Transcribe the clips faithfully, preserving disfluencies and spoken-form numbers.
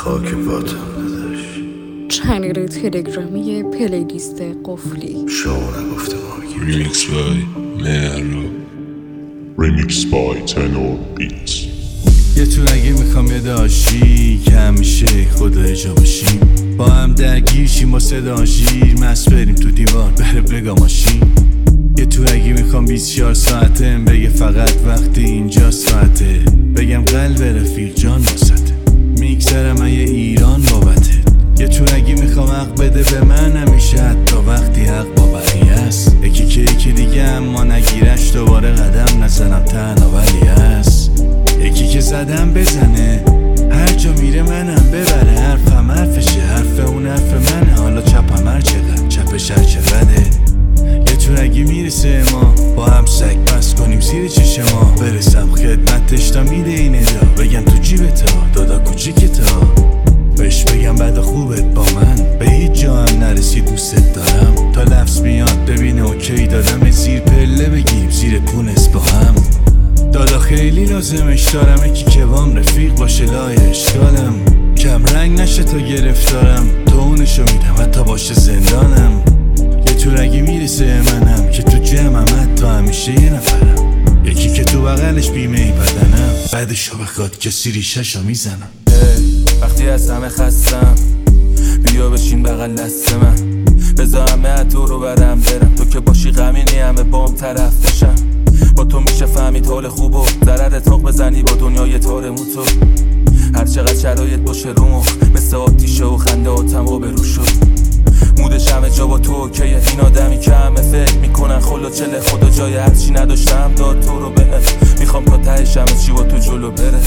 خاک پاتم داداش. چنل تلگرامی پلیلیست قفلی. شما نگفته ما ریمیکس بای مهراب. ریمیکس بای تنور بیت. یه تو اگه میخوام یه داشی که همیشه خدا جا باشیم، با هم درگیر شیم با صدا شیر، مست بریم تو دیوار بره بگا ماشین. یه تو اگه میخوام بیست و چهار ساعته بگه فقط وقتی اینجا ساعته، بگم قلب رفیق جان واسطه، میگذرم من یه ایران بابته. یه تو اگه میخوام حق بده به من همیشه، حتی وقتی حق با بقیه است. یکی که یکی دیگه اما نگیرش، دوباره قدم نزنم تنها ولی هست. یکی که زدم بزنه هر جا میره منم ببره، حرفم حرفشه، حرف اون حرف منه، حالا چپم هر چقدر چپش هر چقدره. یه تورگی میرسه ما با هم سگ بس کنیم زیر چشما، برسم خدمتش تا میده این ادا، بگم تو جیبتا دادا کوچیکتا، بهش بگم بعد خوبت با من به هیچ جا هم نرسی دوست دارم، تا لفظ میاد ببینه اوکی دادم زیر پله بگیم زیر پونس با هم. دادا خیلی لازمش دارم یکی که وام رفیق باشه لای اشکالم، کم رنگ نشه تا گرفتارم، تو اونشو میدم حتی باشه زندانم. یه تورگی میرسه منم که تو جمعم حتی همیشه یه نفرم، یکی که تو بغلش بیمه ای بدنم، بعدشو بخواد کسی ریشه‌شو میزنم. وقتی از همه خستم بیا بشین بغل دست من، بذار همه تو رو برم برم، تو که باشی غمینی همه بام طرف بشم. با تو میشه فهمید حال خوب و ضرر تاق بزنی با دنیای تار موتو، هر چقدر شرایط باشه رو مخ مثل آتیشه و خنده آتم و برو شد. مودش همه جا با تو اوکیه، این آدمی که همه فکر میکنن خلا چله، خدا جای هرچی نداشتم داد تو رو بهت، میخوام تا تهش همه چی با تو جلو بره.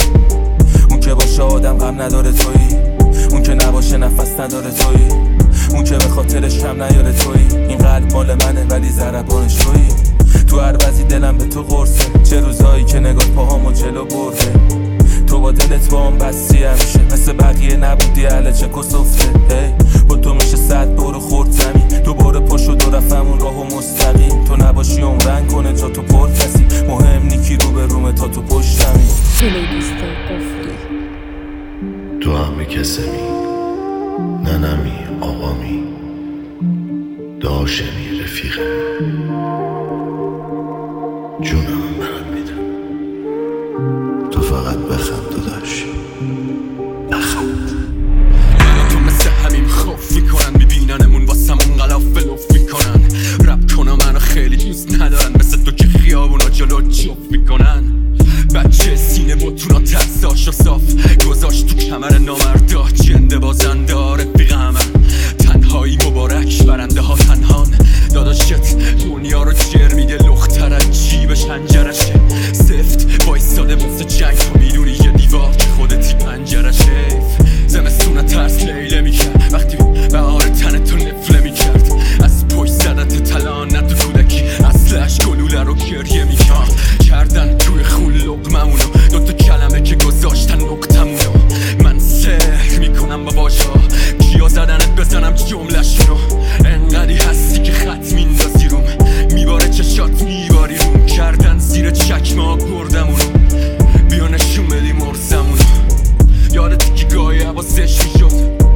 اون که باشه آدم غم نداره تویی، اون که نباشه نفس نداره تویی، اون که به خاطرش کم نیاره تویی، این قلب مال منه ولی ضربانش تویی. تو هر وضعی دلم به تو قرصه، چه روزایی که نگاه پاهامو جلو برده، تو با دلت با هم بستی همیشه، مثل بقیه نبودی اهل چه کسفته. hey. با تو میشه صد برو خورد زمین، دوباره پاشو دو رفمون راهو مستقیم، تو نباشی عمرن کنه جا تو پر کسی، مهم نیکی رو به رومه تا تو پشتمی. پلیلیست قفلی. تو همه کسمی ننمی آقامی داشمی رفیقمی، جونم برات میدم، تو فقط بخند داداش بخند. من تو مثل همین خوف میکنن، میبیننمون واسمون غلاف لف میکنن، رب کنم منو خیلی دوست ندارن، مثل تو که خیابونا جلو جف میکنن. بچه سینه بطونا ترساش و صاف گذاشت تو کمر نامردا، جنده بازنده رفیق همه، تنهایی مبارک برنده ها تنهان. داداشت دنیا رو جر میده لختر از جیبش هنجرشه، سفت وایستاده واسه جنگ، تو میدونی یه دیوار که خودتی پنجرشه. زمستونه ترس لیله میکرد وقتی بهار تن تو نفله میکرد، از پشت زدت تلانت تو کودکی اصلش گلوله رو گریه میکرد، کردن توی خون لقممونو دوتا کلمه که گذاشتن نقطمونو. من سحر میکنم با واژه‌ها کیا زدنت بزنم جمله‌شونو، انقدی هستی که خط میندازی روم، میباره چشات میباری روم، کردن زیر چکمه ها بردمونو، بیا نشون بدی مرزمونو. یادتی که گاهی حواسش میشد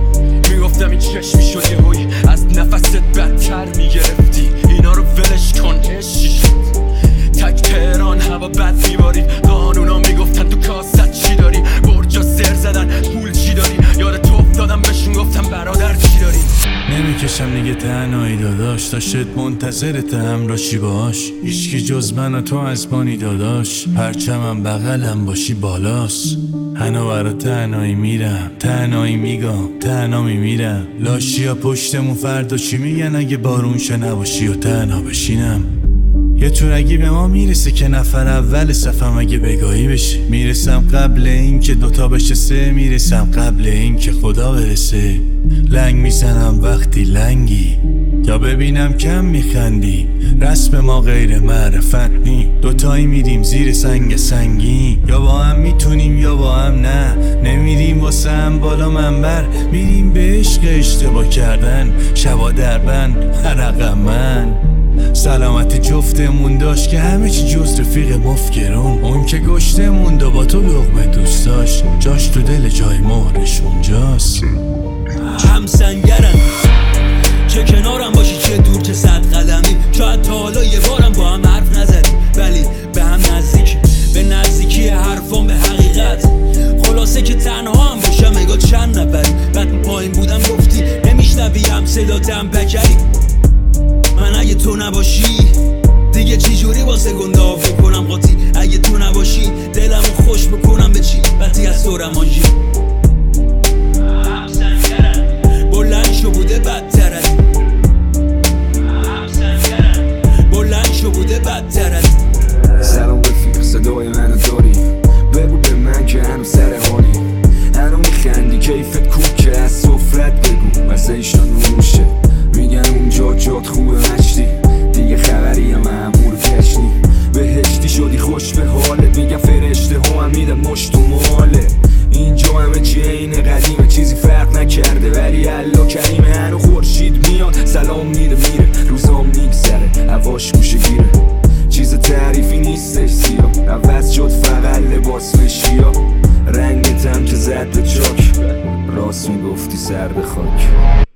میگفتم این چشمی شد، یه هوی از نفست بدتر میگرفتی، اینا رو ولش کن عشقی شد. تک تهران هوا بد میباری، قانونا میگفتن تو کاست چی داری، برجا سر زدن پول چی داری، یاد تو افتادم بهشون گفتم برادر چی داری. نمیکشم دیگه تنهایی داداش، تا شد منتظرت همراشی باش، هیچکی جز من و تو از بانی داداش، پرچمم بغلم باشی بالاست. هنو برا تنهایی میرم، تنهایی میگم، تنها میمیرم، لاشی ها پشتمون فردا چی میگن اگه بارون شه نباشی و تنها بشینم. یه تورگی به ما میرسه که نفر اول صفم اگه بگاهی بشه، میرسم قبل این که دوتا بشه سه، میرسم قبل این که خدا برسه. لنگ میزنم وقتی لنگی یا ببینم کم میخندی، رسم ما غیر معرفت نی، دوتایی میریم زیر سنگ سنگی، یا با هم میتونیم یا با هم نه، نمیریم واسه هم بالا منبر، میریم به عشق اشتباه کردن، شبا دربند حرقم من. سلامتی جفتمون داشت که همه چی جز رفیق مفکرون. اون که گشتمون دا با تو لقمه دوست داشت، جاش تو دل جای مارش اونجاست. هم سنگرم چه کنارم باشی چه دور چه صد قدمی، شاید تا حالا یه بارم با هم حرف نزدیم ولی به هم نزدیک، به نزدیکی حرفان به حقیقت. خلاصه که تنها هم باشم اگه چند نفری، بعد پایین بودم گفتی نمیشنویم صداتم بکری. من اگه تو نباشی دیگه چی جوری واسه گنده ها فکر کنم قاطی، اگه تو نباشی دلمو خوش بکنم به چی وقتی از تو رمانجی. بلند شو بوده بدتر از بلند شو بوده بدتر از سلام رفیق، صدای منو داری؟ بگو به من که هنو سر حالی، هنو میخندی کیفت کوب که از سفرت بگو مثل ایشان نوشه. میگن اونجا جات خوبه مشتی، دیگه خبری هم معمور کشنی. بهشتی شدی خوش به حالت، میگن فرشته ها هم میدن مشت و ماله. اینجا همه چی اینه قدیمه، چیزی فرق نکرده ولی الله کریمه. هنو خورشید میاد سلام میده میره، روزام میگذره هواش گوشه گیره. چیز تعریفی نیستش سیاه، عوض شد فقط لباس بشیا. رنگتم که زد به چاک، راست میگفتی سر به خاک.